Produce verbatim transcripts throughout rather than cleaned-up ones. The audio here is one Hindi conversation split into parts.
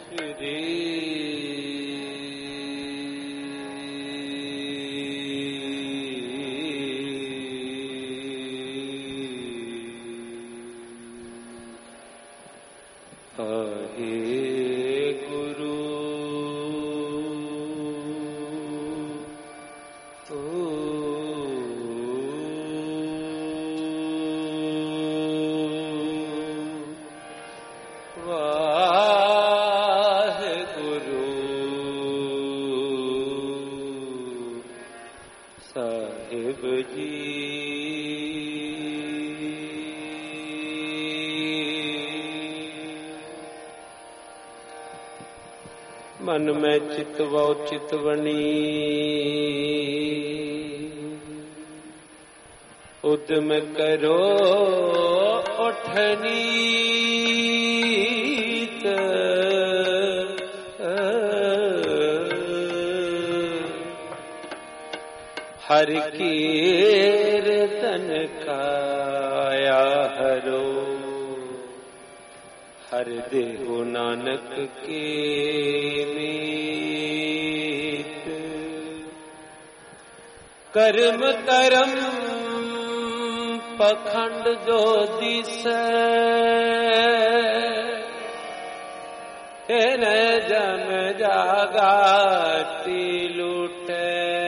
मन में चितवो चितवनी उद्यम करो उठनी हर कीर्तन काया हरो हर देहु नानक के मीत कर्म करम पखंड जो दिसै न जम जागाती लूटे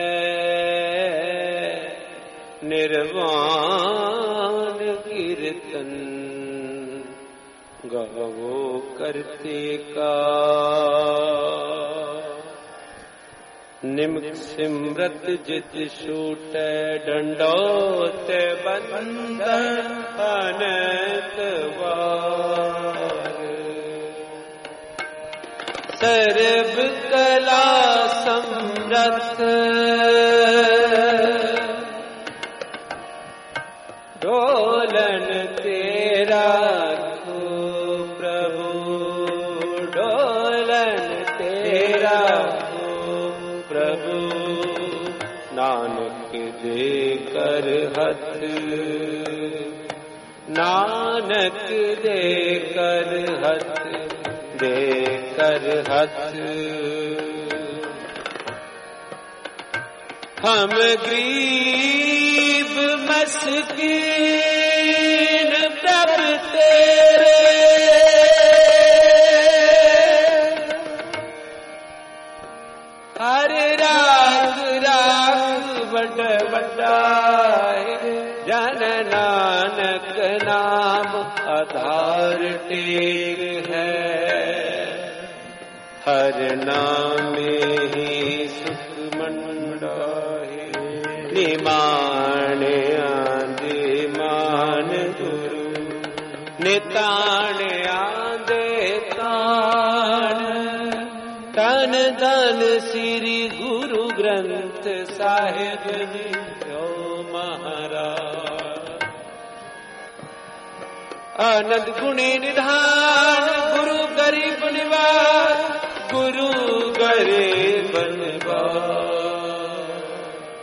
निर्वाण कीर्तन गावो करते का निमित सिमरत जित छूटे दंडोत बंधन अनंत वार सर्व कला समरथ डोलन तेरा नानक दे कर हथ नानक दे कर हथ दे कर हथ हम गरीब मस्कीन प्रभु तेरे हर राग राग बड़ बड़ाए जन नानक नाम आधार टेक है हर नाम ही सुख मंडाए निमान आंदे मान गुरु नितान आंदे तान तन धन श्री गुरु ग्रंथ साहिब जी जो महाराज आनंद गुणी निधान गुरु गरीब निवास गुरु गरीब निवास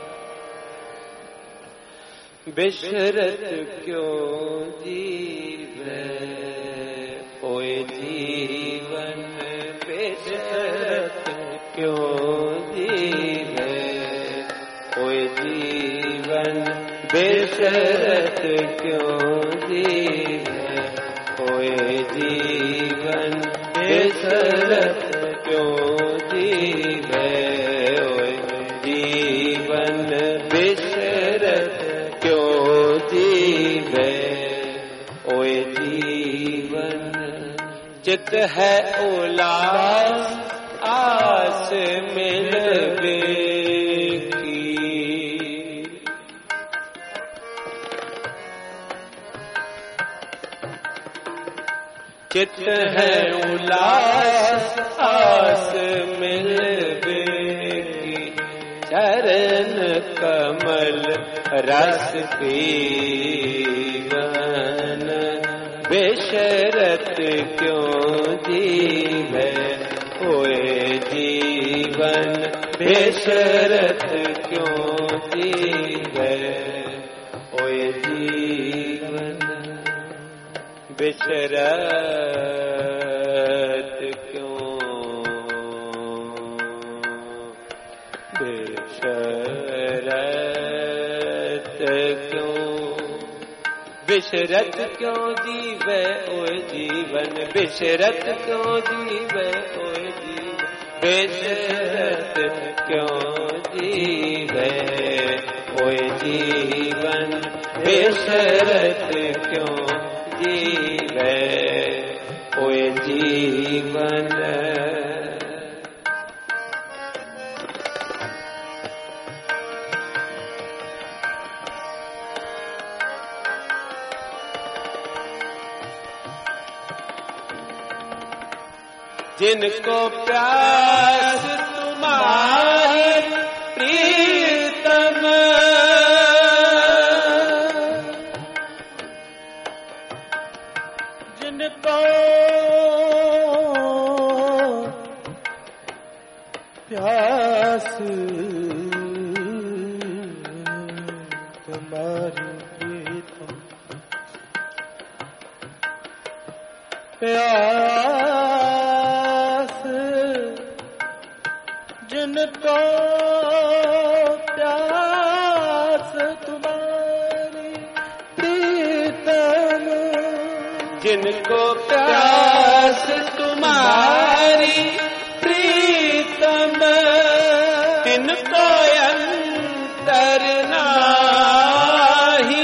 बिशरत क्यों जीवे ओए जीवन बिशरत क्यों जीवे ओए जीवन बेशरत क्यों जीवे ओए जीवन बेशरत क्यों जीवे ओए जीवन बेशरत क्यों जीवे ओए जीवन चित है उलास आस मिलवे की चित है उलास आस मिलवे की चरण कमल रस पीवन बेशरत क्यों जीवे ओए जीवन बेशरत क्यों जीवे ओए जीवन बेशरत क्यों बिशरत क्यों जीवे ओए जीवन, बिशरत क्यों जीवे ओए जीवन, बिशरत क्यों जीवे ओए जीवन, बिशरत क्यों जीवे ओए जीवन। जिनको प्यास तुम्हारी प्रीतम, जिनको प्यास तुम्हारी प्रीतम, प्यास जिनको प्यास तुम्हारी प्रीतम, जिनको प्यास तुम्हारी प्रीतम, तिनको अंतर नाही,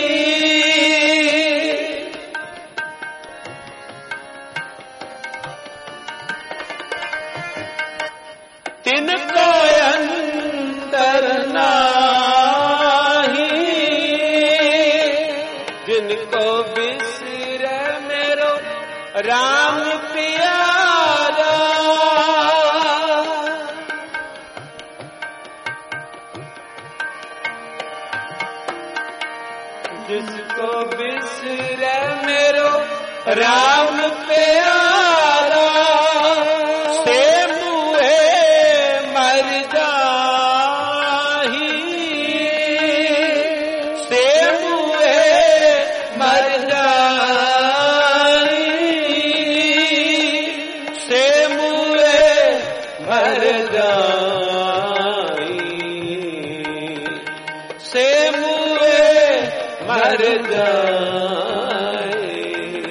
तिनको अंतर नाही, जिनको बिसरे मेरो राम प्यारा, जिसको बिसरे मेरो राम प्यारा, से मुए मर जाही, से मुए मर जाही, से मुए मर जाही, से मुए मर जाए,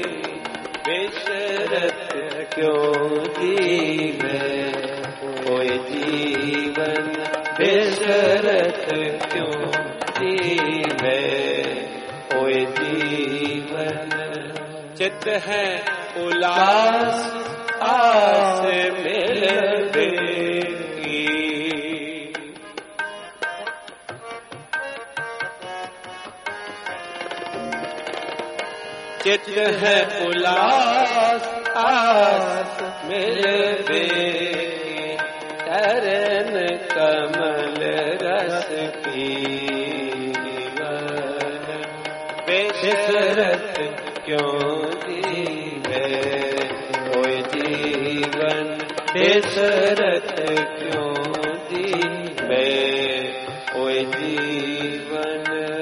बिशरत क्यों जीवे ओए जीवन, बिशरत क्यों जीवे ओए जीवन। चित है उलास आस मिलवे की, चित है उलास आस मिलवे, चरण कमल रस पीवन, बिशरत क्यों जीवे ओए जीवन, बिशरत क्यों जीवे ओए जीवन।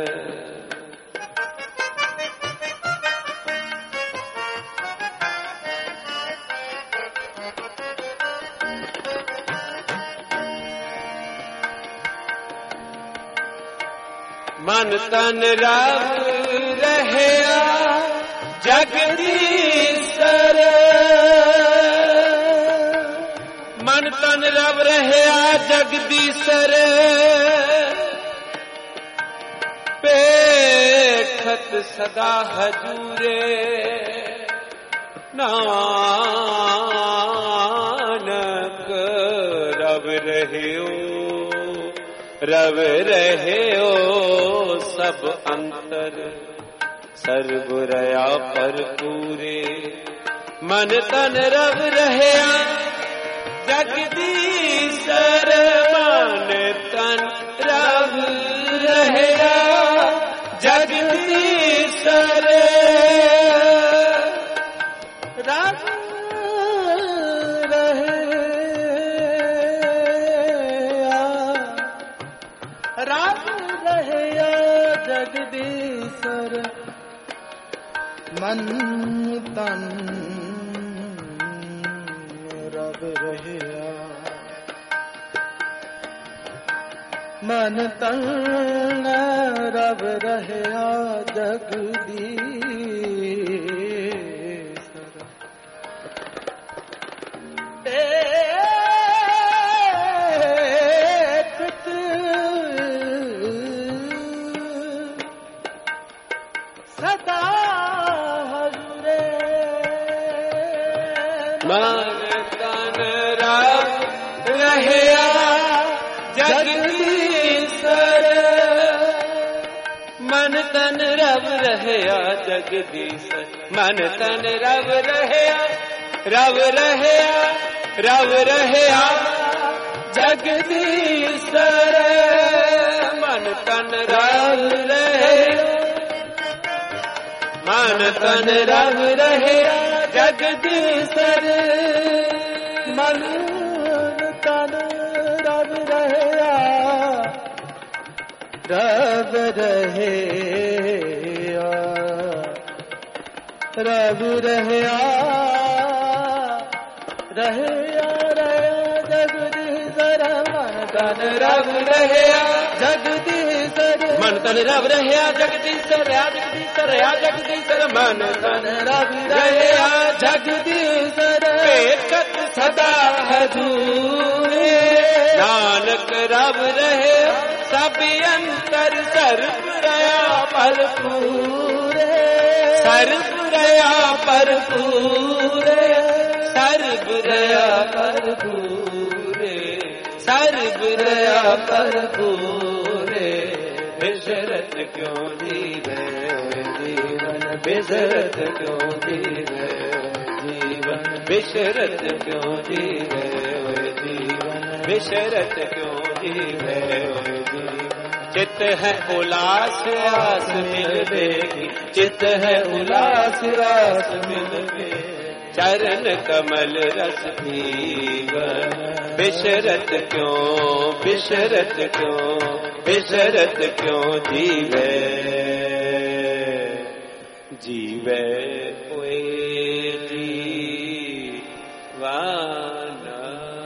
मन तन रव रहया जगदीशर, मन तन रव रहया जगदीशर, पेखत सदा हजूरे नानक, रव रहयो रव रहे ओ सब अंतर, सर्व रया पर पूरे, मन तन रव रहया जगदीशर, मन तन रव रहया जगदीशर, रव रव रहया जगदीशर, मन तन रव रहया, मन तन रब रहया जगदीश एक सदा हजूरे मन तन रब रहया जगदीशर मन तन रब रहया जगदीशर मन तन रब रहया रब रहया रब रहया जगदीशर मन तन रब रहया मन तन रब रहया जगदीशर मन तन रब रहया रब रहया रब रहया रहया रहया जगदीशर मन तन रब रहया जगदीशर मन तन रब रहया जगदीशर या जगदीशर या जगदीशर मन तन रब रहया जगदीशर एकत सदा हजूरे नानक रब रहे सब अंतर सर्व रया भरपूर सर्व रया भरपूर सर्व रया भरपूर सर्व रया भरपूर बिसरत क्यों जीवे जीवन बिसरत क्यों जीवे जीवन बिसरत क्यों जीवे जीवन बिसरत क्यों जीवे जीवन चित है उलास आस मिलवेगी चित है उलास आस मिलवेगी चरण कमल रस पीवन बिसरत क्यों बिसरत क्यों बिसरत क्यों जीवे जीवे कोई जीवाना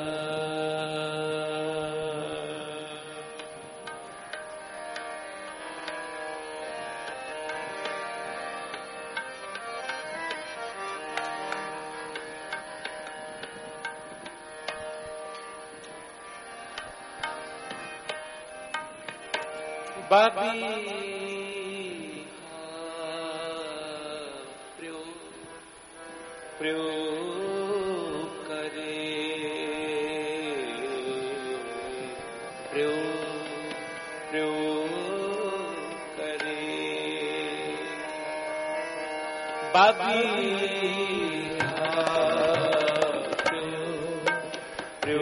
बाबी प्रियो प्रियो करे प्रियो प्रियो करे बाबी प्रियो प्रियो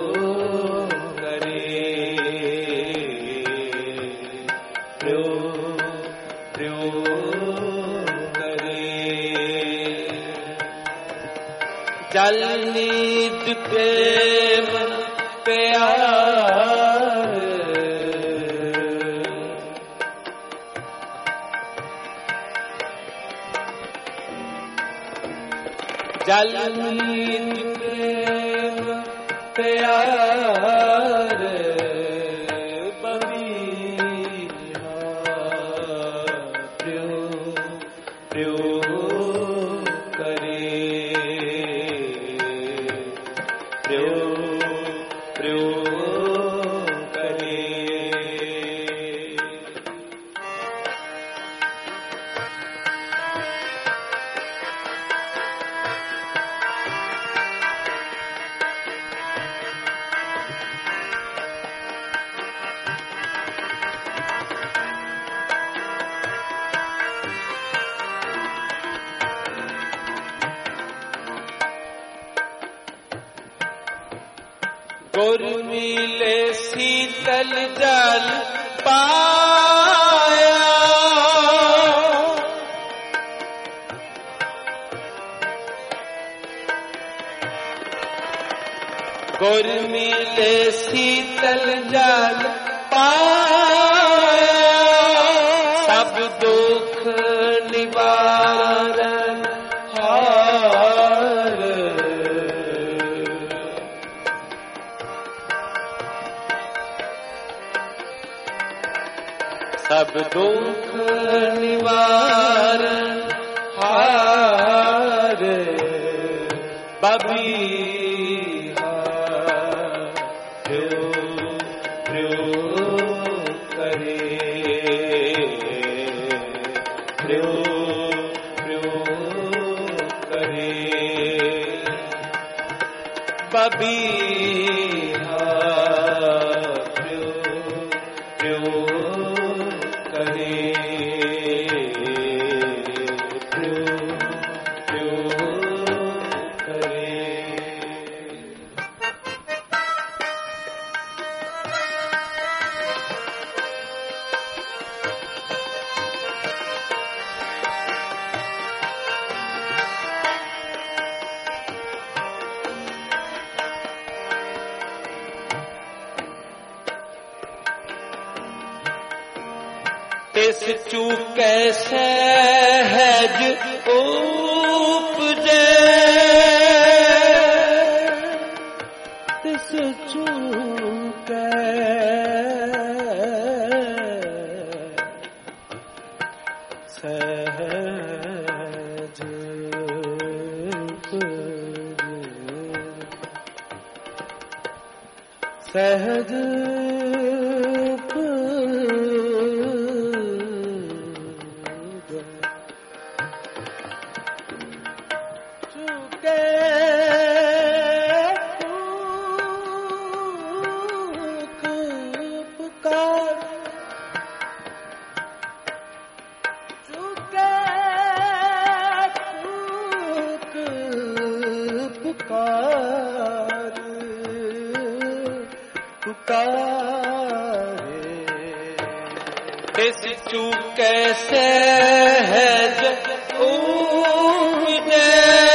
जल नीत प्रेम प्यार जल नीत प्रेम प्यार बबीहा प्रियो प्रियो गुर मिले शीतल जल पाया गुर मिले शीतल जल पाया सब दुख निवारण हार सब दुख निवारण हार बबीहा प्यो प्यो करे प्यो प्यो करे बबीहा प्यो प्यो करे प्यो प्यो करे। तिस चूकै सहज उपजे तिस चूकै सहज सहज तिस चूकै सहज उपजे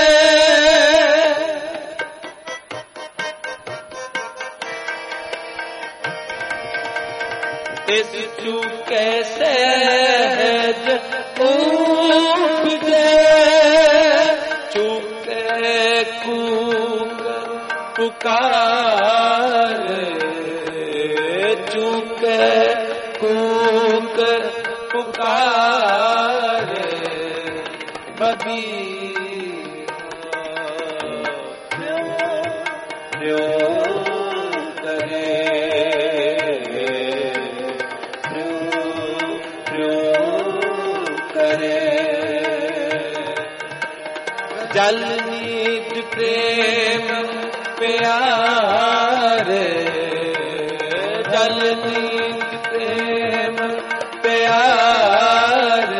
तिस चूकै सहज उपजे चूकै कूक पुकार चूकै कूक पुकार बबीहा प्यो करे प्यो प्यो करे जल नीत प्रेम प्यार जल नीत प्रेम प्यार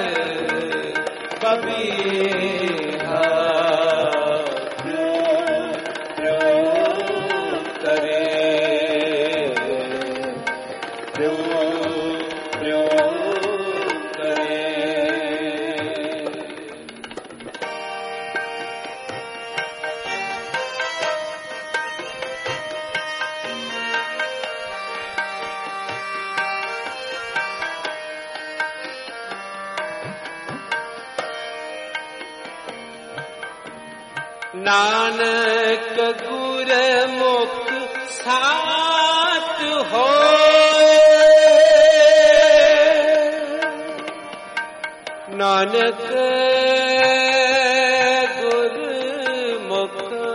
बबीहा प्यो प्यो करे प्यो प्यो करे। नानक गुर मुख साथ होए नानक गुर मुख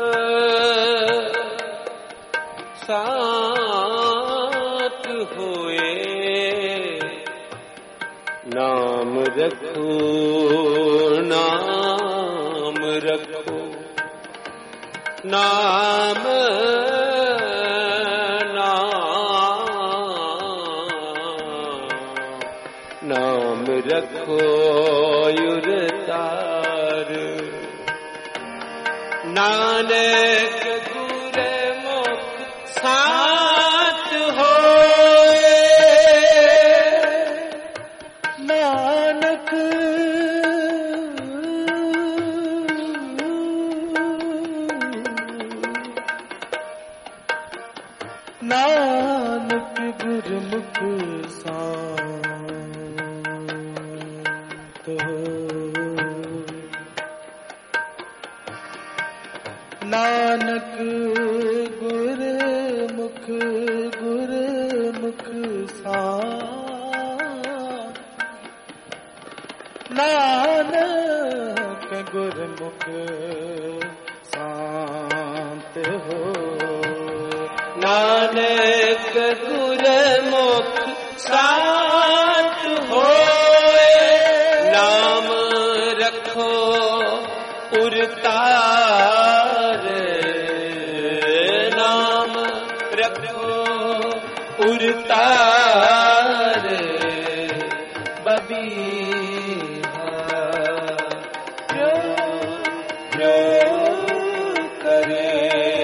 साथ होए नाम रखो नाम रखो नाम नाम नाम रखो युरतार नानक गुर मुख साथ होए नानक नानक गुरमुख साथ हो नानक गुरमुख गुरमुख साथ नानक गुरमुख शांत हो। नानक गुरमुख शांत होए, नाम रखो उरतार, नाम रखो उरतार, बबीहा प्यो प्यो करे,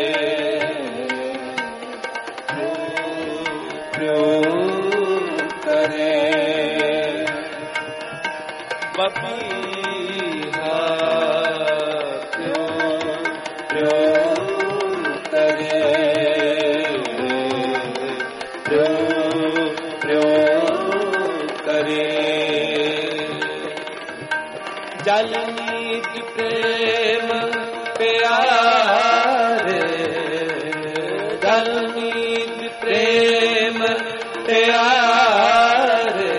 प्यो प्यो करे, बबीहा प्यो प्यो करे, प्यो प्यो करे। जल नीत प्रेम प्यारे, जल नीत प्रेम प्यारे,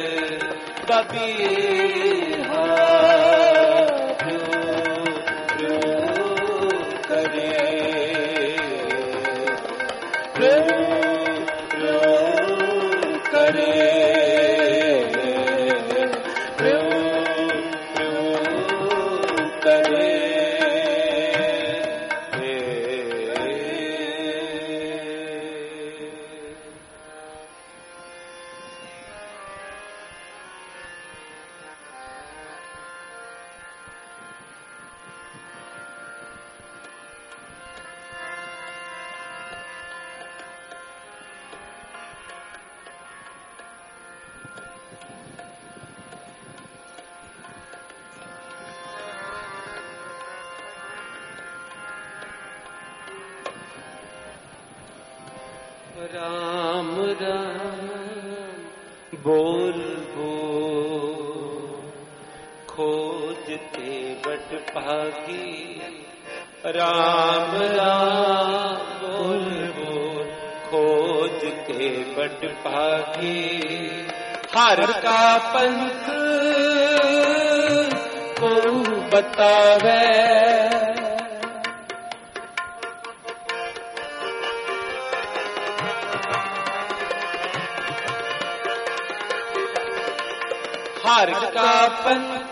बबीहा प्यो प्यो करे, प्यो प्यो करे, प्यो प्यो करे। राम राम बोल बोल, खोजते बट भागी। राम राम बोल बोल, खोजते बट भागी। हर का पंथ को बतावे, हर का पंथ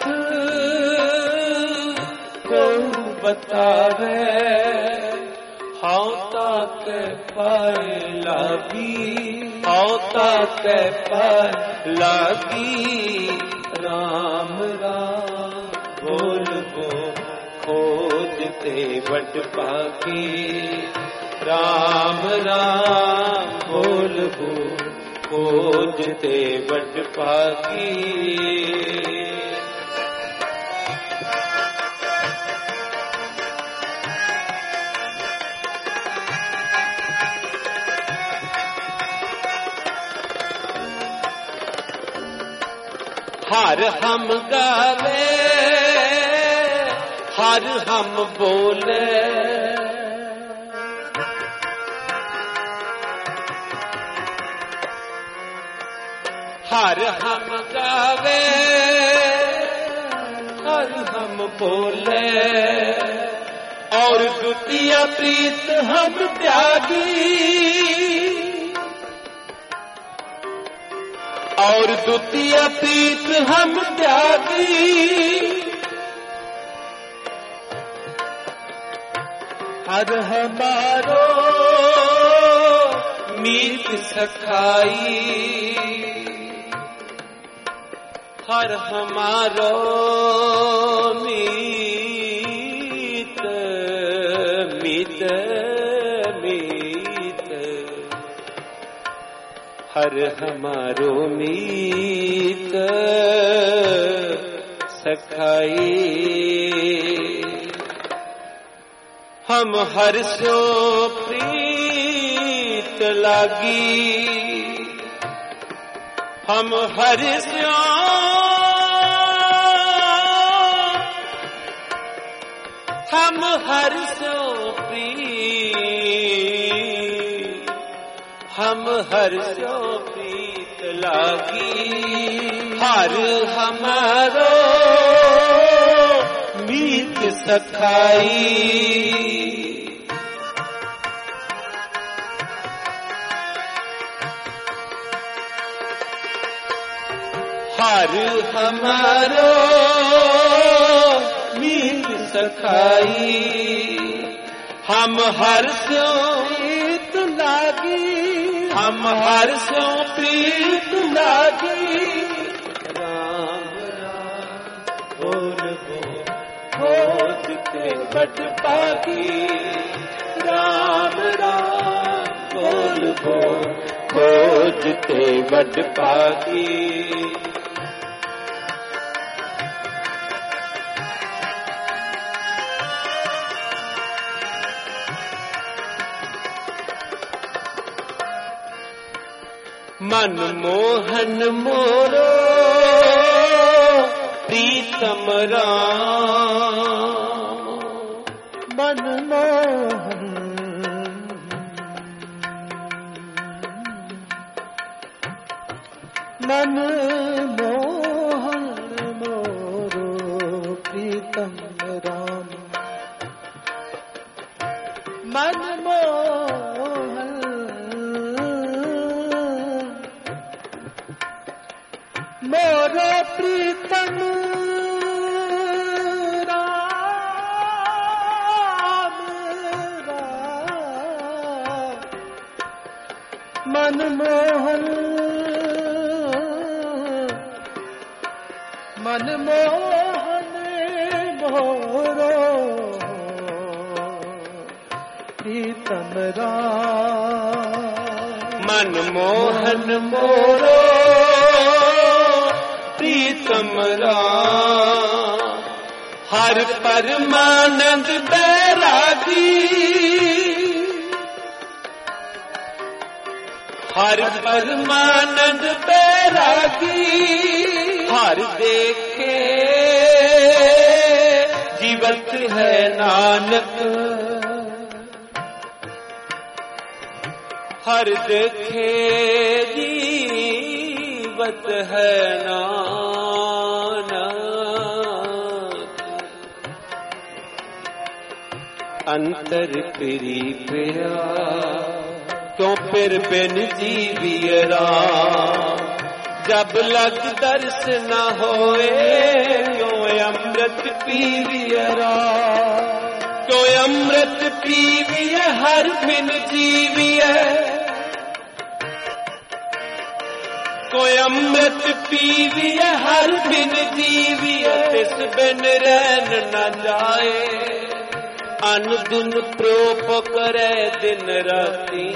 को बतावे। हाँ ताक पाए लागी, हाँ ताक पाए लागी। राम राम बोल बोल, खोजते बट पागी। राम राम बोल बोल, खोजते बट पागी। हर हम गावे, हर हम बोले। हर हम गावे, हर हम बोले। और द्वितीय प्रीत हम त्यागी, और द्वितीय प्रीत हम त्यागी। हर हमारो मीत सखाई, हर हमारो मीत मीत मीत। हर हमारो मीत सखाई। हम हर सो प्रीत लागी, हम हर सो हम हर सो प्रीत, हम हर सो प्रीत लागी। हर हमारो मीत सखाई, हर हमारो मीत सखाई। हम हर स्यों प्रीत लागी, हम हर स्यों प्रीत लागी। राम राम बोल बोल खोज के बट पागी। राम राम बोल बोल खोज के बट पागी। मन मोहन मोरो प्रीतम राम। मन मोहन मन मोहन मोरो प्रीतम राम। मन मोहन मोरो प्रीतम राम राम। मन मोहन मन मोहन मोरो प्रीतम राम। मन मोहन मोरो प्रीतम राम। हर परमानंद बैरागी, हर परमानंद बैरागी। हर देखे जीवत है नानक, हर देखे जीवत है नानक। अंतर पिरी पिया क्यों फिर बिन जीवियरा। जब लग दर्श न होए क्यों अमृत पीवियरा। क्यों अमृत पीविय हर बिन जीविय। कोई अमृत पीविय हर बिन जीविय। तिस बिन रहन न जाए अन दिन प्रोप करे दिन राती।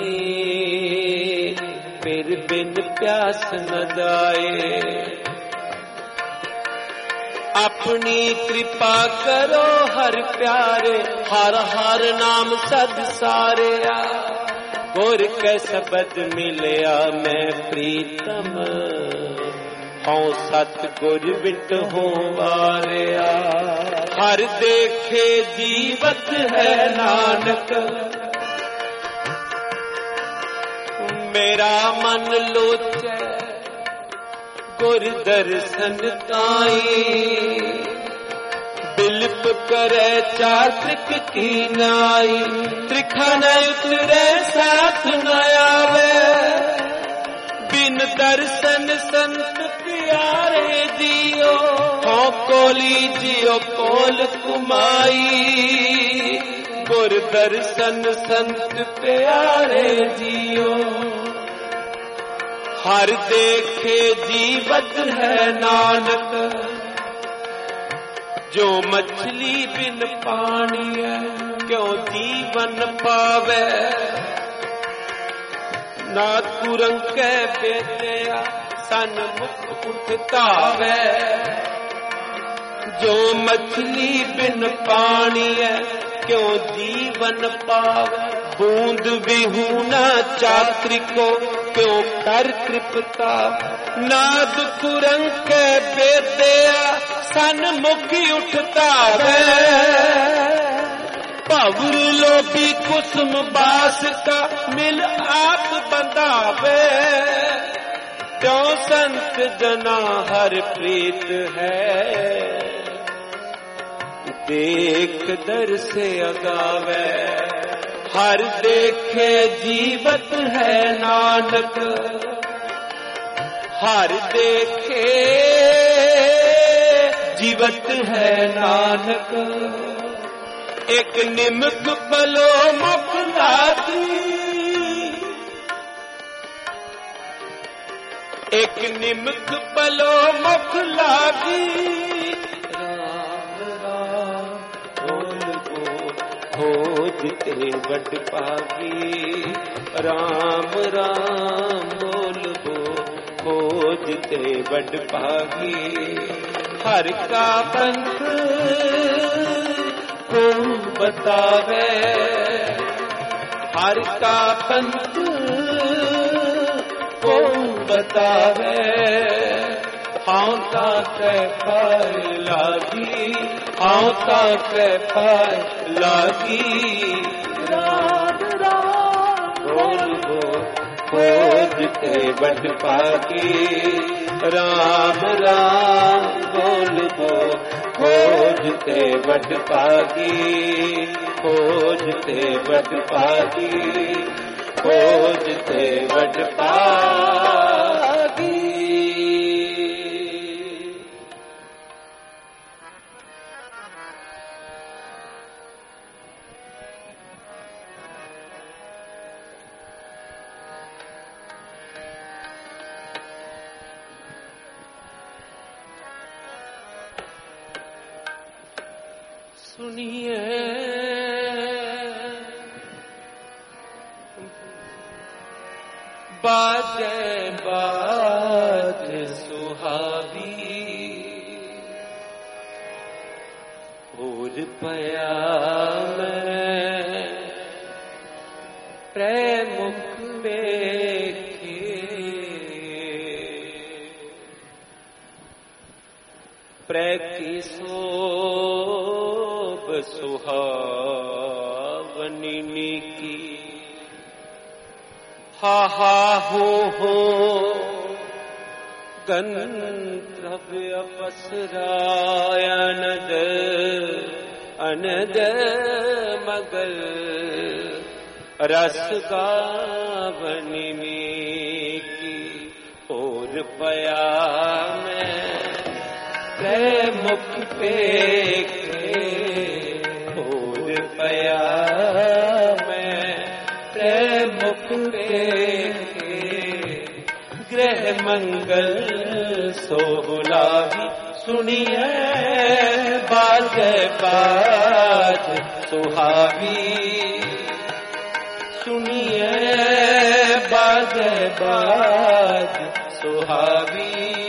फिर बिन प्यास न जाए। अपनी कृपा करो हर प्यारे, हर हर नाम सद सारे। गुर के शब्द मिलया मैं प्रीतम, हूँ सतगुर बिट हो वारिया। हर देखे जीवत है नानक, मेरा मन लोचे गुर दर्शन ताई। बिल्प करे चात्रिक की नाई, त्रिखा न उतरे साथ न आवे। बिन दर्शन संत प्यारे जियो, हो कोली जियो कोल कुमाई। गुर दर्शन संत प्यारे जियो, हर देखे जीवत है नानक। जो मछली बिन पानी है क्यों जीवन पावे। ना तुरंग के बेटिया सन मुख उठतावे। जो मछली बिन पानी है क्यों जीवन पावे। बूंद विहूना चात्रिको क्यों कर कृपता। नाद कुरंग के बेटिया सन मुखी उठता है। पवर लोभी कुसुम बास का मिल आप बंधावे। त्यों संत जना हर प्रीत है। देख दर से अगावे हर देखे जीवत है नानक। हर देखे जीवत है नानक। एक निमक पलो मुख लागी, एक निमक पलो मुख लागी। राम राम बोल बोल खोजते बड़ पागी। राम राम बोल बोल खोजते बड़ पागी। हर का पंथ को बतावे, हर का पंथ को बतावे। हाँ ताक पार लागी, हाँ ताक पार लागी। राम राम बोल बोल खोजते बड़ पागी। राम राम बोल बोल खोजते बड़ पागी। खोजते बड़ पागी, खोजते बड़ पागी। सुनिए बाजे बाज सुहावी। और पया मैं प्रेमुख देखे। प्रे की सुहावनी की। हा हा हो हो गंधर्व पसराय अनद अनद मगल। रस गावनी की और पया मैं प्रेमुख देखे। और पया मैं प्रेमुख देखे। ग्रह मंगल सोहलावी। सुनिए बाज बाज सुहावी। सुनिए बाज बाज सुहावी।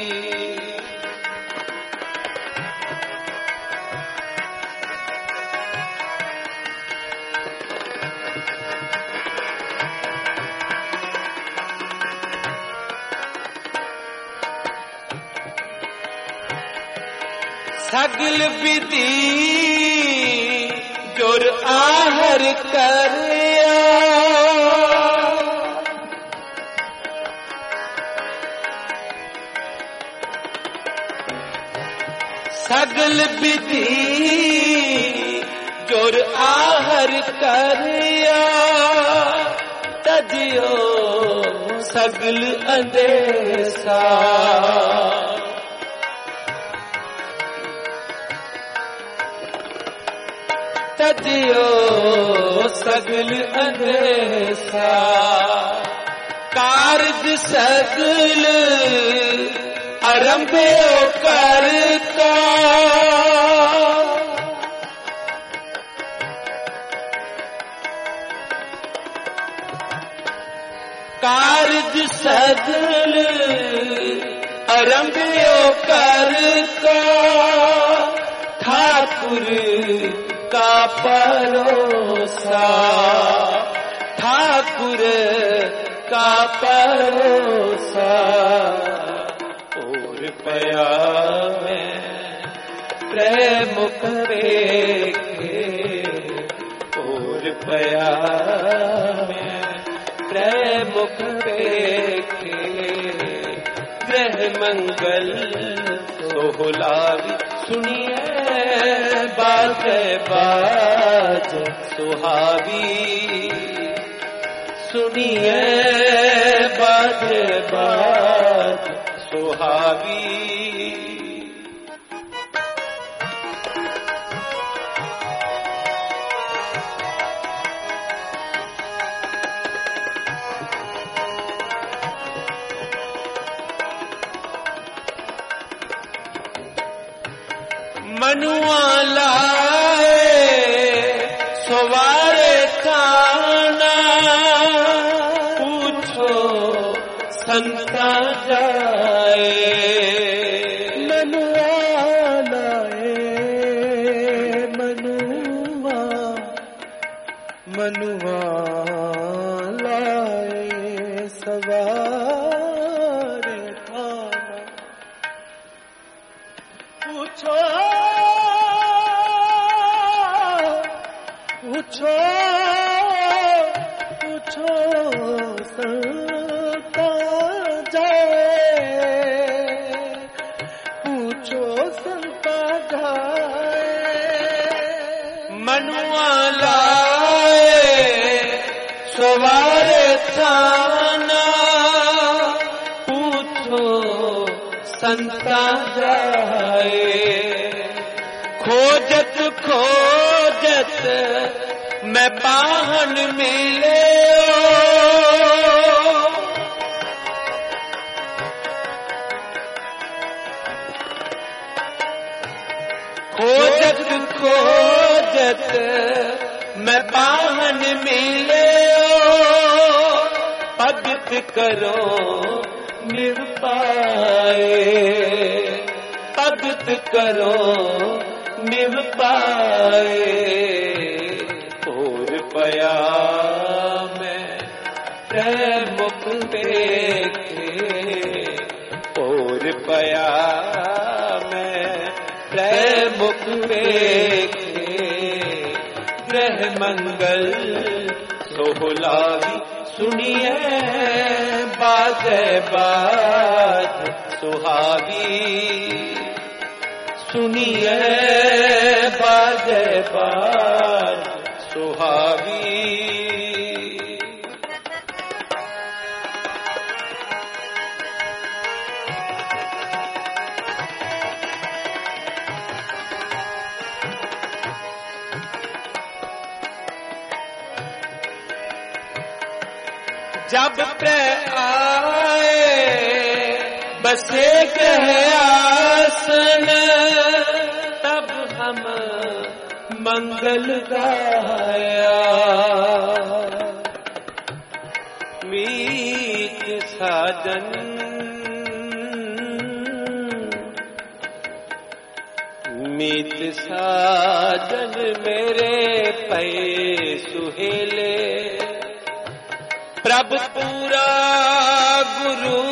सगल विधि जोर आहर करिया। सगल विधि जोर आहर करिया। तजियो सगल अंदेसा। तजियो सगल अंदेसा। कारज सगल आरंभ्यो करता। कारज सगल आरंभ्यो करता। ठाकुर का परोसा। ठाकुर का परोसा। और पया मैं प्रेमुख देखे। और पया मैं प्रेमुख देखे। ग्रह मंगल सोहलावी सुनिए बाज बाज सुहावी सुनिए बाज बाज सुहावी मनुआ लाए सवारे थाना पूछो संता जाए मनुआ लाए मनुआ मनुआ लाए सवारे थाना पूछो पूछो पूछो संता जाए पूछो संता जाए मनुआ लाए सवारे थाना पूछो संता जाए खोजत खोजत मैं पाहन मिले खोजत खोजत मैं पाहन मिले भगत करो निरपाए भगत करो निभ पाए और पया मैं मुख देखे और पया मैं मुख देखे ग्रह मंगल सोहलावी सुनिए बाज बाज सुहावी सुनिए बाज बाज सुहावी जब पे आए बसे कह आसन तब हम मंगल गाया मीत साजन मीत साजन मेरे पै सुहेले प्रभ पूरा गुरु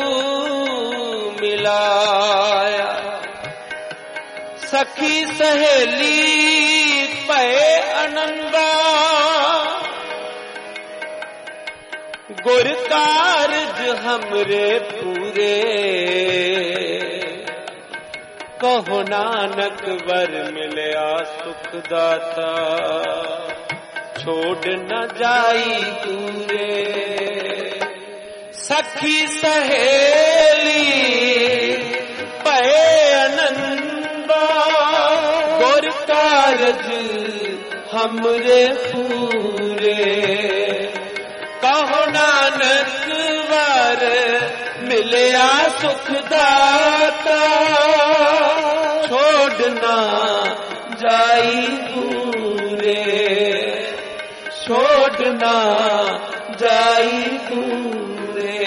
मिलाया सखी सहेली पे आनंदा गुर कारज हमरे पूरे कहो नानक वर मिलया सुखदाता छोड़ न जाई दूरे सखी सहेली पे आनंदा गुर कारज हमरे पूरे कहो नानक वर मिलया सुखदाता छोड़ना जाई दूरे छोड़ना जाई दूरे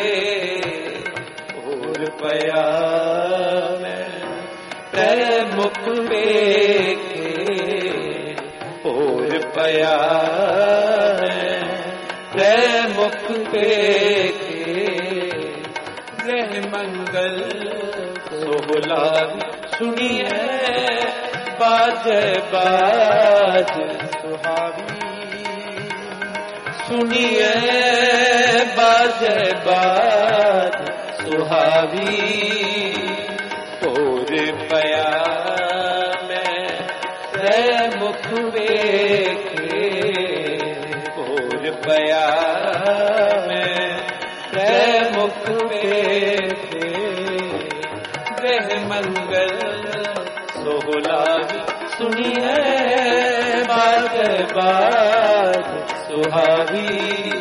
और पया मैं मुख देखे और पया मैं मुख देखे ग्रह मंगल सोहलावी सुनिए बाज बाज सुहावी सुनिए बाज बाज सुहावी तोर पया मैं ते मुख वेखे तोर पया मैं ते मुख वेखे वह मंगल सोहलावी सुनिए बात बात सुहावी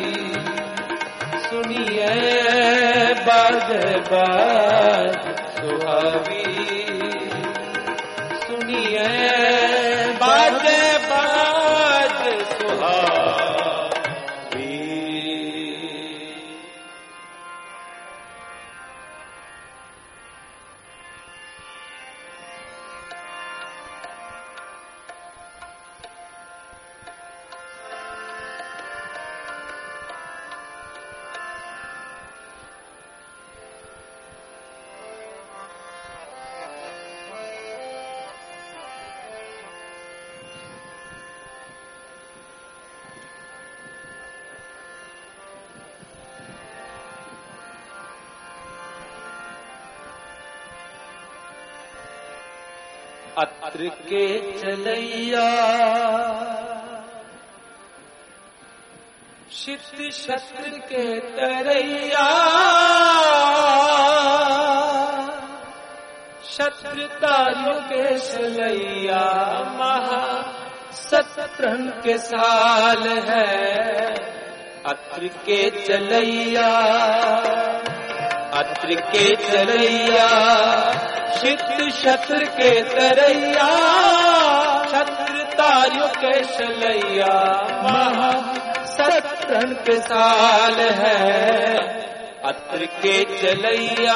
सुनिए बात बात सुहावी सुनिए बात बात सुहावी। अत्र के चलैया शित शस्त्र के तरैया शस्त्र तारियों के चलैया महा सत्रन के साल है। अत्र के चलैया अत्र के चलैया शित शस्त्र के तरैया शस्त्र तारियों के चलैया महा सत्रन के साल है। अत्र के चलैया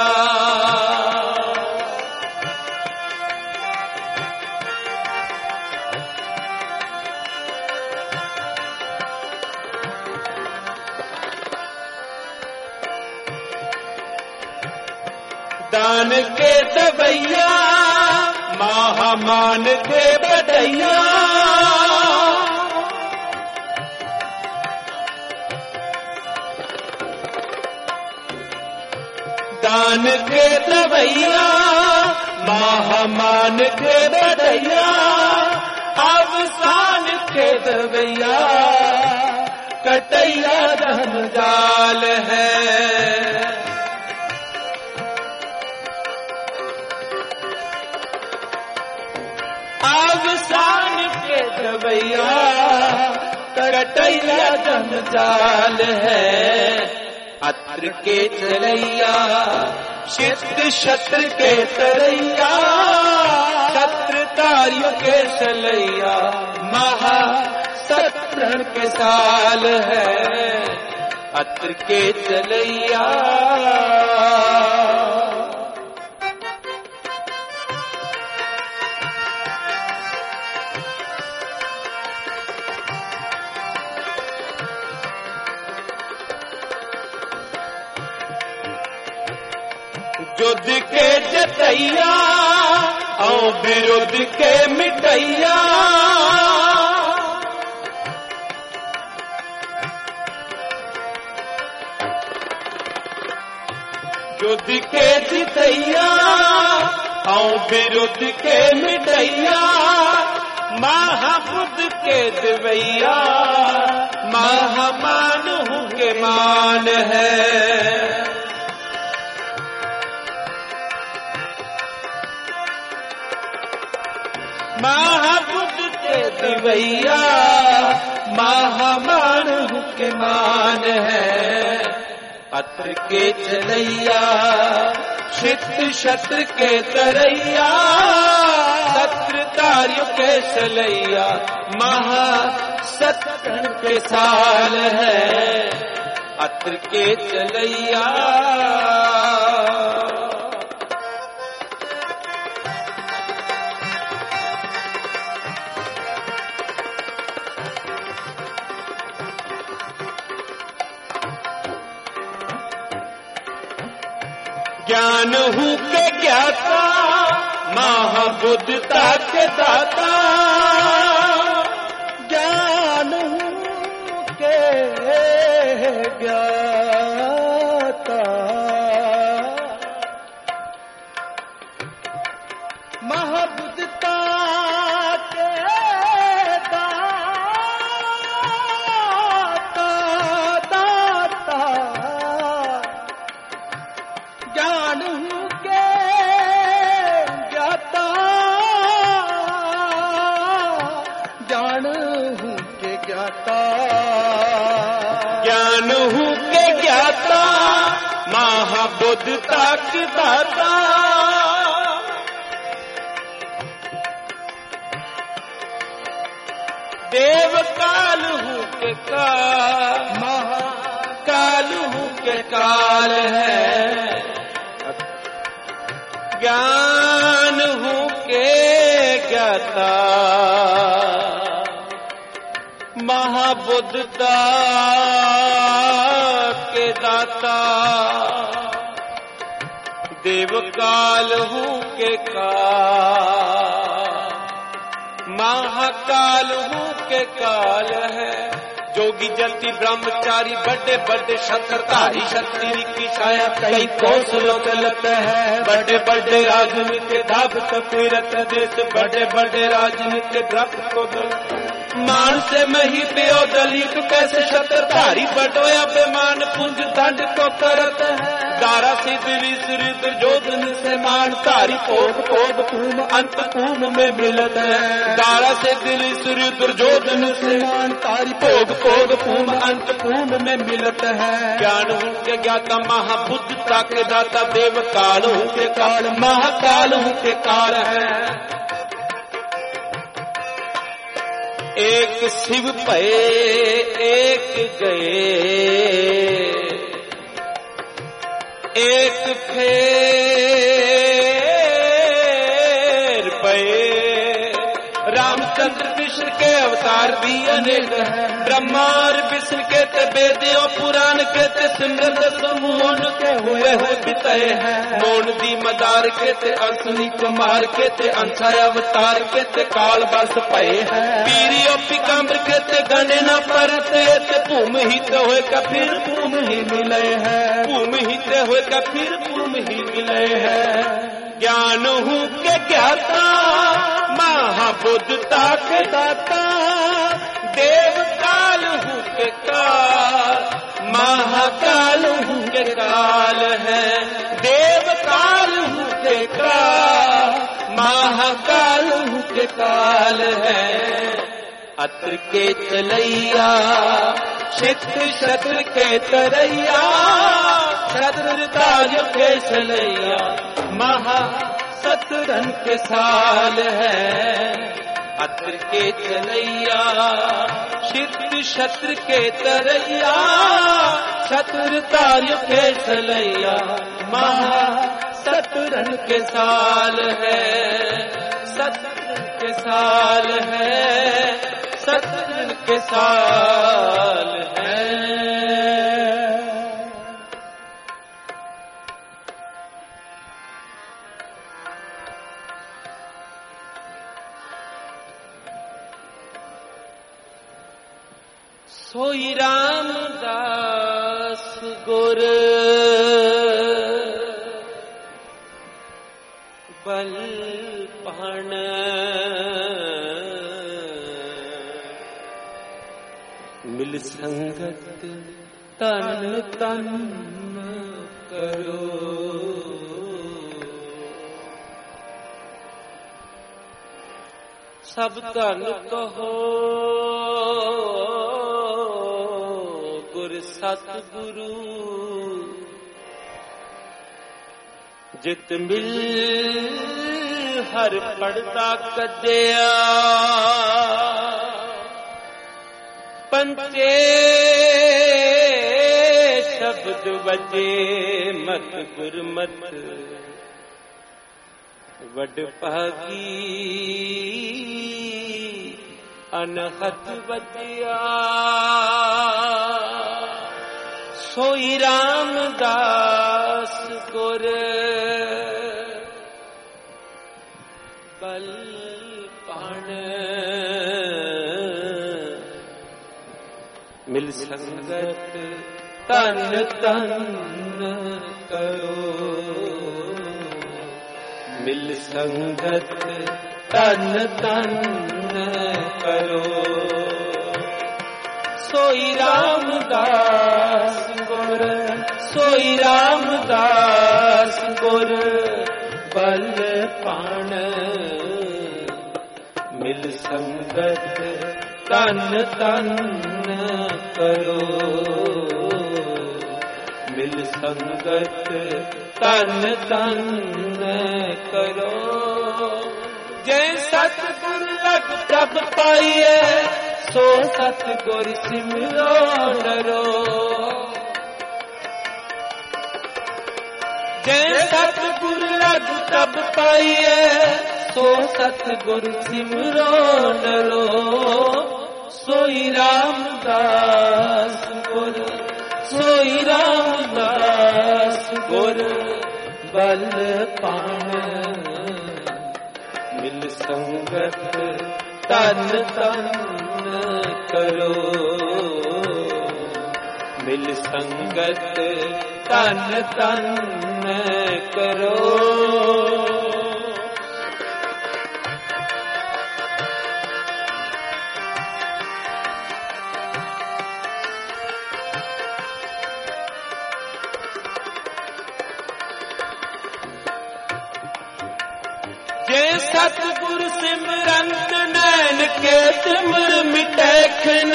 दान के दबैया महामान के बदैया दान के दबैया महामान के बदैया अवसान के दबैया कटैया धन जाल है। अवसान के दबैया कटैया जंजाल है। अत्र के चलैया शित शस्त्र के तरैया शस्त्र तारियों के चलैया महा सत्रन के साल है। अत्र के चलैया युद्ध के जतैया और विरुद्ध के मिटैया युद्ध के जितैया और विरुद्ध के मिटैया महाबुद्ध के दिवैया महामान हूँ के मान है। महाबुद्ध के दिवैया महामान हुक्मान है। अत्र के चलैया शित शस्त्र के तरैया शस्त्र तारियों के चलैया महा सत्रन के साल है। अत्र के चलैया ज्ञान हूँ के ज्ञाता महाबुद्धता के दाता ज्ञान हूँ के ज्ञाता ज्ञान हूँ के ज्ञाता महाबुद्धता की दाता। देव काल हूँ के काल महाकाल हूँ के काल है। ज्ञान हूँ के ज्ञाता महाबुद्धता के दाता। देव काल हूँ के काल महाकाल हूँ के काल है। जोगी जति ब्रह्मचारी बड़े बड़े शस्त्रधारी शक्ति की छाया कई कौशलों चलत है। बड़े बड़े राजनीति धाप तपीरत देश बड़े बड़े राजनीति धाप को मान से मही पियो दलित कैसे शस्त्रधारी बटोया बेमान पुंज दंड को करत है। दारा से दिली श्री दुर्योधन से मान तारी पोग पोग पूम अंत पूम में मिलत है। दारा से दिली श्री दुर्योधन से मान तारी पोग पोग पूम अंत पूम में मिलत है। ज्ञान हूँ के ज्ञाता महाबुद्धता के दाता। देव काल हूँ के काल महाकाल हूँ के काल है। एक शिव भये एक गए एक फेर पए। रामचंद्र विष्णु के अवतार भी अनेक है। ब्रह्मा और विष्णु के ते वेदियों पुराण के ते सिमरन समूहन के हुए हुए बितए हैं। मोन दी मदार के ते अश्विनी कुमार के ते अंशाय अवतार के ते काल बस पए हैं। पीरियो पिकाम्बर के ते गणे न परते ते भूमि हित हुए का फिर भूमि ही मिले हैं। भूमि हित हुए का फिर भूमि ही मिले हैं। ज्ञान हूँ के ज्ञाता महाबुद्धता के दाता। देव काल हूँ के काल महाकाल हूँ के काल है। देव काल हूँ के काल महाकाल हूँ के काल है। अत्र के चलैया क्षेत्र शत्र के तरैया शत्रताज के चलैया महा सतरन के साल है। अत्र के चलैया क्षेत्र शत्र के तरैया शत्रताज के चलैया महा सतरन के साल है। सतरन के साल है। सतरन के साल है। सोई रामदास गुर बल पाण मिल संगत तन तन करो। सब धन कहो गुर सतगुरु जित मिल हर पड़ता कजया। पंचे शब्द बजे मत गुरमत वड भागी अनहत बजिया। सोई रामदास गुर बल पाण मिल संगत तन तन करो। मिल संगत तन तन करो। सोई रामदास गुर सोई रामदास गुर बल पाण मिल संगत तन तन करो। ਮਿਲ ਸੰਗਤ ਤਨ ਤਨ ਕਰੋ। ਜੇ ਸਤਿਗੁਰ ਲਗ ਪ੍ਰਭ ਪਾਈਐ ਸੋ ਸਤਿਗੁਰ ਸਿਮਰੋ ਡਰੋ। ਜੇ ਸਤਿਗੁਰ ਲਗ ਪ੍ਰਭ ਪਾਈਐ ਸੋ ਸਤਿਗੁਰ ਸਿਮਰੋ ਡਰੋ। ਸੋਈ ਰਾਮਦਾਸ ਗੁਰ ਸੋਈ ਰਾਮਦਾਸ ਗੁਰ ਬਲ ਪਾਣ। ਮਿਲ ਸੰਗਤ ਤਨ ਤਨ ਕਰੋ। ਮਿਲ ਸੰਗਤ ਤਨ ਤਨ ਕਰੋ। ਜੇ ਸਤਿਗੁਰ ਸਿਮਰੰਤ ਨੈਣ ਕੇ ਤਿਮਰ ਮਿਟੈ ਖਿਨ।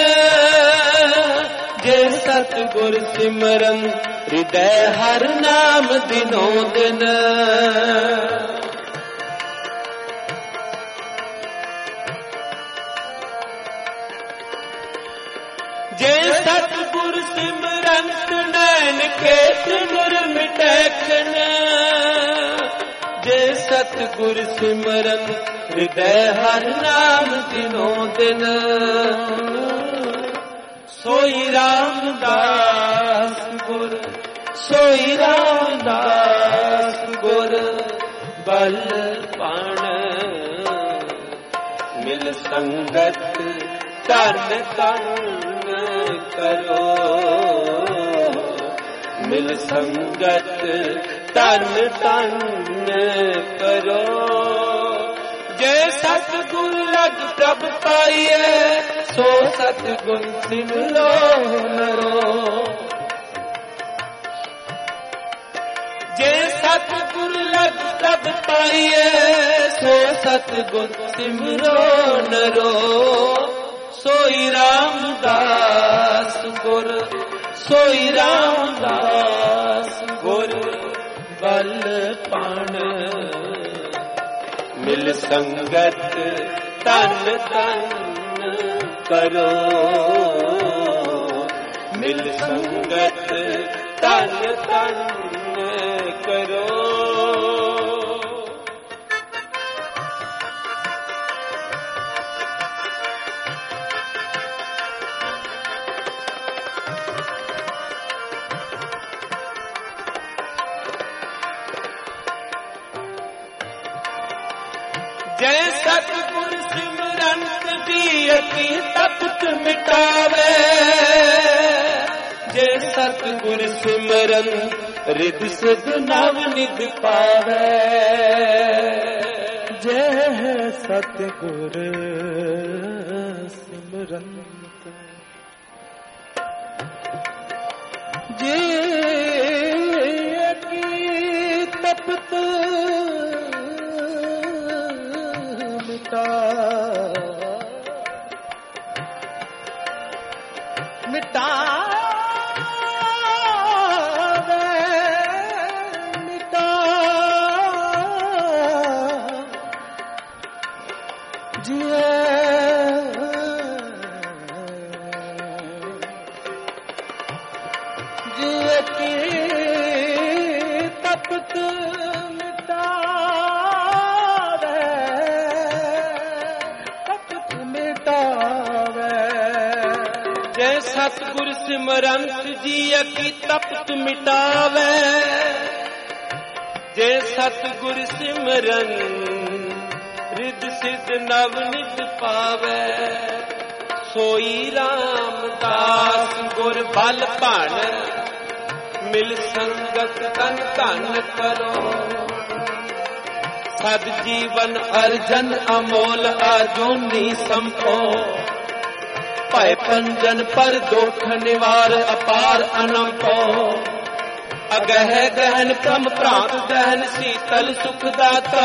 ਜੇ ਸਤਿਗੁਰ ਸਿਮਰਨ ਹਿਰਦੈ ਹਰ ਨਾਮ ਦਿਨੋ ਦਿਨ। ਜੇ ਸਤਿਗੁਰ ਸਿਮਰੰਤ ਨੈਣ ਕੇ ਤਿਮਰ ਮਿਟੈ ਖਿਨ। ਜੇ ਸਤਿਗੁਰ ਸਿਮਰਨ ਹਿਰਦੈ ਹਰ ਨਾਮ ਦਿਨੋ ਦਿਨ। ਸੋਈ ਰਾਮਦਾਸ ਗੁਰ ਸੋਈ ਰਾਮਦਾਸ ਗੁਰ ਬਲ ਪਾਣ। ਮਿਲ ਸੰਗਤ ਤਨ ਤਨ ਕਰੋ। ਮਿਲ ਸੰਗਤ ਤਨ ਤਨ ਕਰੋ। ਜੇ ਸਤਿਗੁਰ ਲਗ ਪ੍ਰਭ ਪਾਈਐ ਸੋ ਸਤਿਗੁਰ ਸਿਮਰੋ ਨਰੋ। ਜੇ ਸਤਿਗੁਰ ਲਗ ਪ੍ਰਭ ਪਾਈਐ ਸੋ ਸਤਿਗੁਰ ਸਿਮਰੋ ਨਰੋ। ਸੋਈ ਰਾਮਦਾਸ ਗੁਰ ਸੋਈ ਰਾਮਦਾਸ ਗੁਰ ਬਲ ਪਾਣ। ਮਿਲ ਸੰਗਤ ਤਨ ਤਨ ਕਰੋ। ਮਿਲ ਸੰਗਤ ਤਨ ਤਨ ਕਰੋ। ਜੈ ਸਤਿਗੁਰ ਸਿਮਰੰਤ ਦੀ ਅਤੀ ਤਪਤ ਮਿਟਾਵੇ। ਜੇ ਸਤਿਗੁਰ ਸਿਮਰਨ ਰਿਦ ਸਿਧ ਨਵ ਨਿਧ ਪਾਵੇ। ਜੈ ਸਤਿਗੁਰ ਸਿਮਰੰਤ ਜੇ ਅਤੀ ਤਪਤ ਮਿਟਾਵੇ ਮਿਟਾ ਜਿਏ ਜਿਏ ਕੀ ਤਪਤ ਸਤਿਗੁਰ ਸਿਮਰੰਤ ਜੀ ਅਕੀ ਤਪਤ ਮਿਟਾਵੇ। ਜੇ ਸਤਿਗੁਰ ਸਿਮਰਨ ਰਿਦ ਸਿਧ ਨਵ ਨਿਧ ਪਾਵੇ। ਸੋਈ ਰਾਮਦਾਸ ਗੁਰ ਬਲ ਭਾਣ। ਮਿਲ ਸੰਗਤ ਤਨ ਧਨ ਕਰੋ। ਸਦ ਜੀਵਨ ਅਰਜਨ ਅਮੋਲ ਆਜੋਨੀ ਸੰਪੋ। ਭੈ ਪੰਜਨ ਪਰ ਦੁਖ ਨਿਵਾਰ ਅਪਾਰ ਅਨੰਪੋ। ਅਗਹਿ ਗਹਿਨ ਪ੍ਰਮ ਭ੍ਰਾਂਤ ਦਹਿਨ ਸੀਤਲ ਸੁਖ ਦਾਤੋ।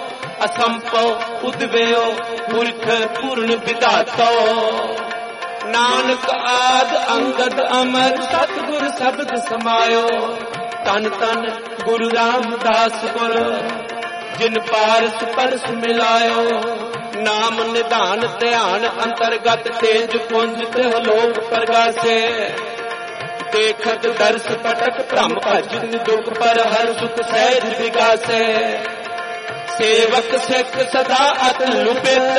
ਅਸੰਪੋ ਉਦਵੇਓ ਪੁਰਖ ਪੂਰਨ ਵਿਦਾਤੋ। नानक आद अंगद अमर सतगुर शब्द समायो। तन तन गुरु रामदास गुर जिन पारस परस मिलायो। नाम निधान ध्यान अंतर्गत तेज पुंज तिह लोक प्रगासे। देखत दर्श पटक भ्रम भजन दुख पर हर सुख सहज विगासे। सेवक सिख सदा अत लुपित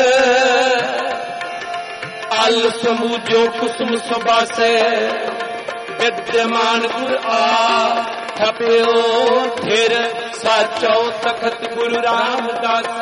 अल समूजो कुसुम सुबासे। विद्यमान गुर आ थप्यो फिर साचो तखत गुरु रामदास।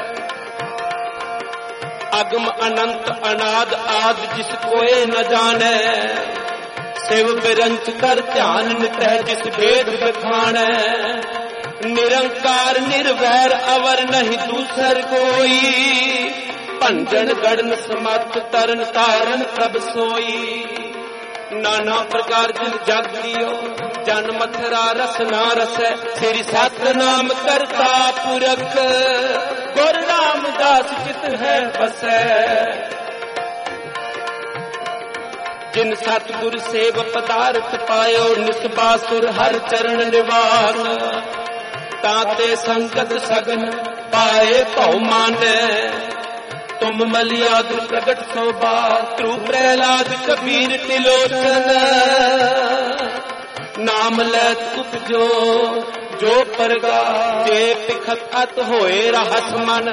अगम अनंत अनाद आद जिस कोई न जाने। शिव बिरंच कर ध्यान नितह जिस भेद बखाने। निरंकार निर्वैर अवर नहीं दूसर कोई। भंजन गढ़न समर्थ तरन तारन प्रभ सोई। नाना प्रकार जिन जग दियो जन मथुरा रस ना रसै। श्री सतनाम करता पुरख गुर रामदास चित है बसै। जिन सतगुर सेव पदार्थ पायो निसबासुर हर चरण निवास। ताते संगत सगन पाए भौ मानै। तुम मलियाद प्रगट शोभा त्रु प्रहलाद कबीर तिलोचन। नाम लैत उपजो जो परगा जे पिखत अत होए रहस मन।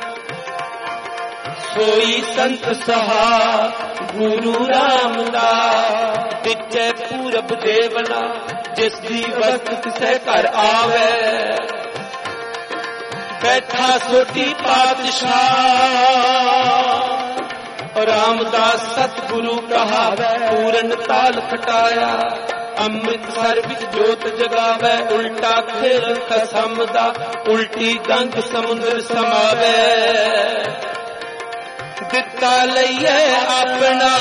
सोई संत सहा गुरु रामदास। विचै पूरब देवना जिस दी वस्त से कर आवे। बैठा सोटी पातशाह रामदास सतगुरु कहावै। पूरन ताल खटाया अमृतसर विच जोत जगावै। उल्टा खेल खसम दा उल्टी गंग समुद्र समावै। दिता लईए अपना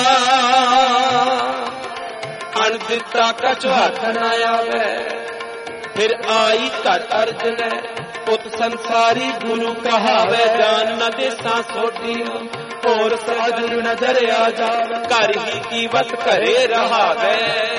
अण दिता कछ हथ न आवे। फिर आई घर अर्जन पुत संसारी गुरु कहावे। जान न देसा सोटी और साधुर नजर आ जावे। घर ही कीवत करे रहावे।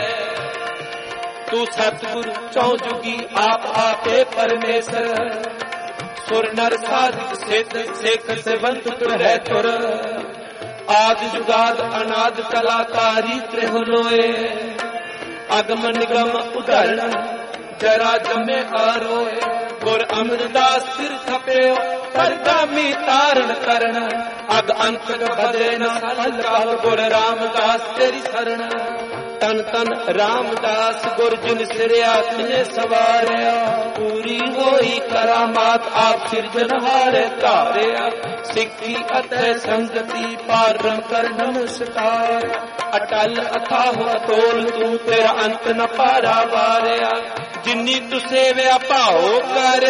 तू सतगुरु चौ जुगी आप आपे परमेश्वर। सुर नर साधिक सेत सेख सेवंत तुर है तुर। आदि जुगाद अनाद कलाकारी त्रिहुलोए। अगम निगम उदाहरण जरा जमे आरोए। गुर अमरदास सिर थप्यो परगामी तारण करण। अग अंत बदे न सल काल गुर रामदास तेरी शरण। तन तन रामदास गुर जिन सिरिया तिने सवारिया। पूरी होई करामात आप सिरजनहार धारिया। सिक्खी अतः संगति पारम कर नमस्कार। अटल अथाह अतोल तू तेरा अंत न पारा वारिया। जिन्नी तू सेव्या भाओ कर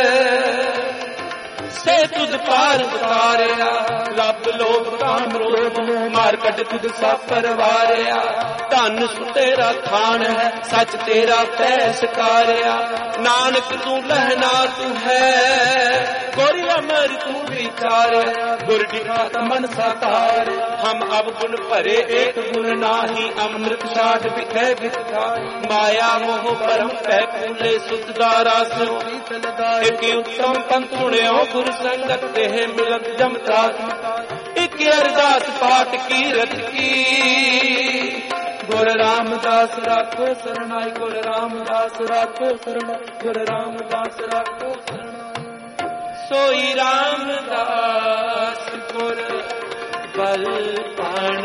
से तुझ पार उतारिया। रब लोभ काम रोग मार कट तुझ सा परवारिया। धन सु तेरा थान है सच तेरा पैस कारिया। नानक तू लहना तू है गोरी अमर तू विचारिया। गुर दिखात मन साकार हम अवगुण भरे एक गुण नाही। अमृत साध बिखै बिखा माया मोह परम पै फूले सुतदारा सो। एक उत्तम पंथ सुण्यो गुर संगत देह मिलत जमता। एक अरदास पाठ कीरत की गुर रामदास राखो शरणाई। गुर रामदास राखो शरणाई। गुर रामदास राखो शरणाई। सोई रामदास गुर बल पाण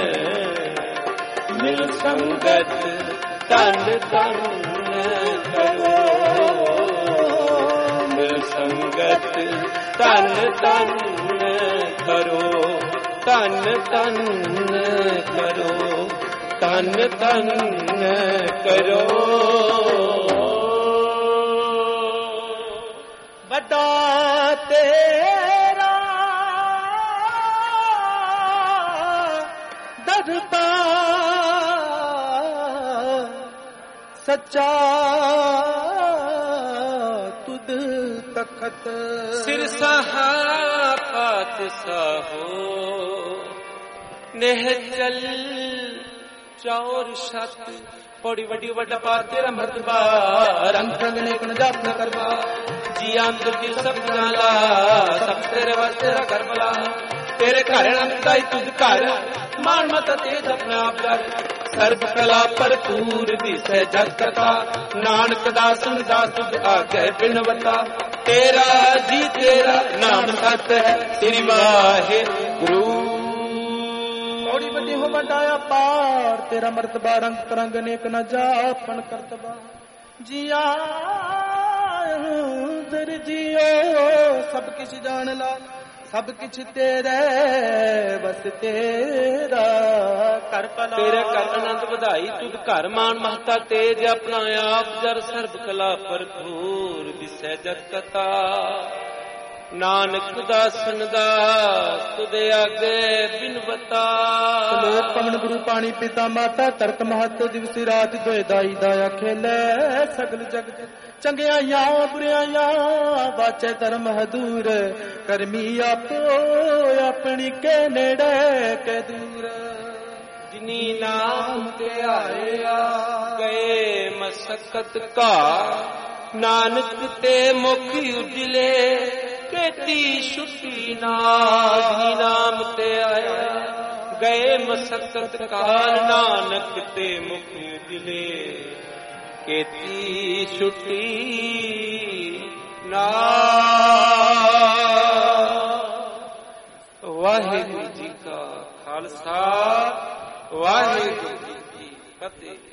मिल संगत तन तन करो। मिल संगत तन तन करो। तन तन करो। तन तन करो। बड़ा तेरा दरबार सच्चा तुद तखत। सिर सहा पातशाहो नेह चल चौर छत बड़ी वड्डी वड्डा पा तेरा मरतबा रंग रंग ने कुन जाप न करवा जी अंदर दी सब जाला सब तेरे वास्ते तेरा घर भला तेरे घर अंताई तुझ घर मान मत तेज अपने आप कर सर्व कला भरपूर दिसै जग कथा नानक दास दास तुझ आगे बिनवता तेरा जी तेरा नाम सत है तेरी वाहे गुरु बड़ी बड़ी हो बटाया पार तेरा मर्तबा रंग तरंग नेक न जापन करतबा जिया दर जियो सब किछ जान ला सब किछ तेरे बस तेरा कर भला तेरे कर आनंद ਵਧਾਈ तुझ घर मान महता तेज अपना आप जर सर्व कला भरपूर दिसै जग कथा नानक दासन दास तुदे आगे बिनवता लोक पवन गुरु पानी पिता माता तरत महत दिवस रात दोए दाई दाया खेले सगल जगत चंगियां बुरियां बाचे धर्म हदूर करमी आपो अपनी के नेड़े के दूर जिनी नाम ते आया गए मसकत का नानक ते मुखी उजले केती छुट्टी नाजी नाम ते आया गए मसकत काल नानक ते मुख उजले केती छुट्टी ना वाहिगुरु जी का खालसा वाहिगुरु जी की फतेह।